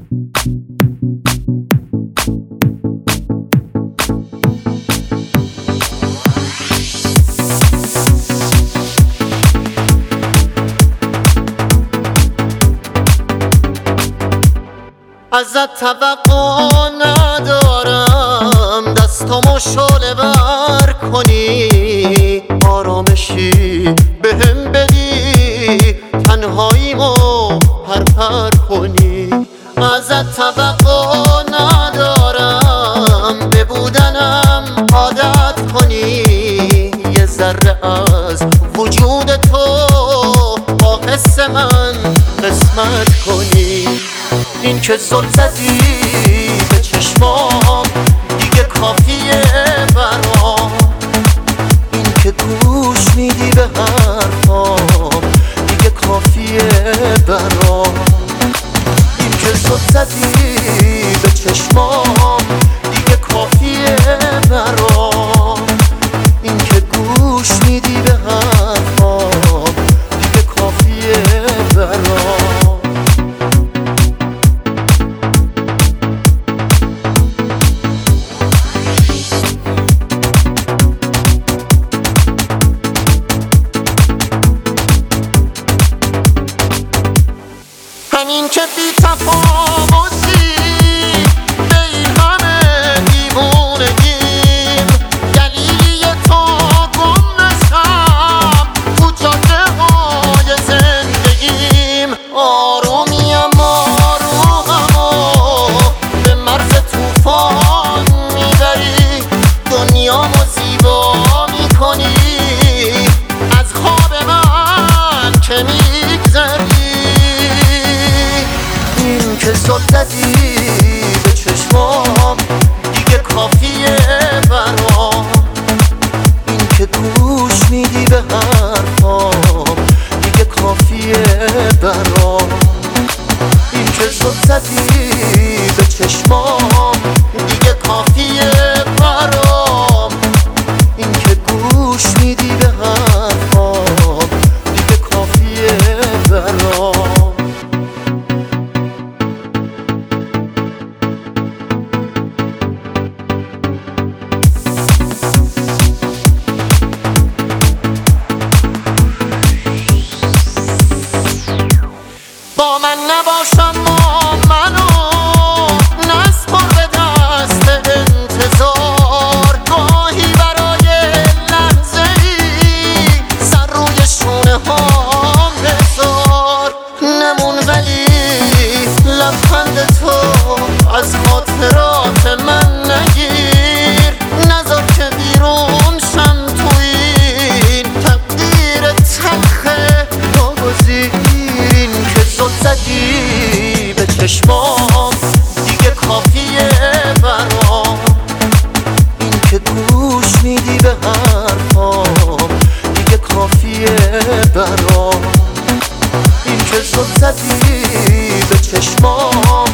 ازت توقع ندارم دستامو شعله ور کنی، آرامشی بهم بدی، تنهاییمو پرپر کنی. ازت توقع ندارم به بودنم عادت کنی، یه ذره از وجود تو با حس من قسمت کنی. این که زل زدی به چشمام دیگه کافیه برام، این که گوش میدی به حرفام دیگه کافیه برام. این که زل زدی به چشمام دیگه کافیه برام، این که گوش میدی به حرفام دیگه کافیه برام. همین که بی تفاوتی به این همه دیوونگیم، دلیلی تو گم نشم تو جاده های زندگیم. آرومیم آروممو به مرز توفان میبری، دنیامو زیبا میکنی، از خواب من که میگذری. این که زل زدی به چشمام دیگه کافیه برام، این که گوش میدی به حرفام دیگه کافیه برام. این که زل زدی به چشمام دیگه کافیه برام، این که گوش میدی به حرفام دیگه کافیه برام. با من نباشم منو نسپار به دست انتظار، گاهی برای لحظه ای سر روی شونه هم بذار. نمون ولی لبخند تو از خاطرات من نگیر، نذار که بیرون شم تو این تقدیر تلخه ناگزیر. زل زدی به چشمام دیگه کافیه برام، این که گوش میدی به حرفام دیگه کافیه برام. این که زل زدی به چشمام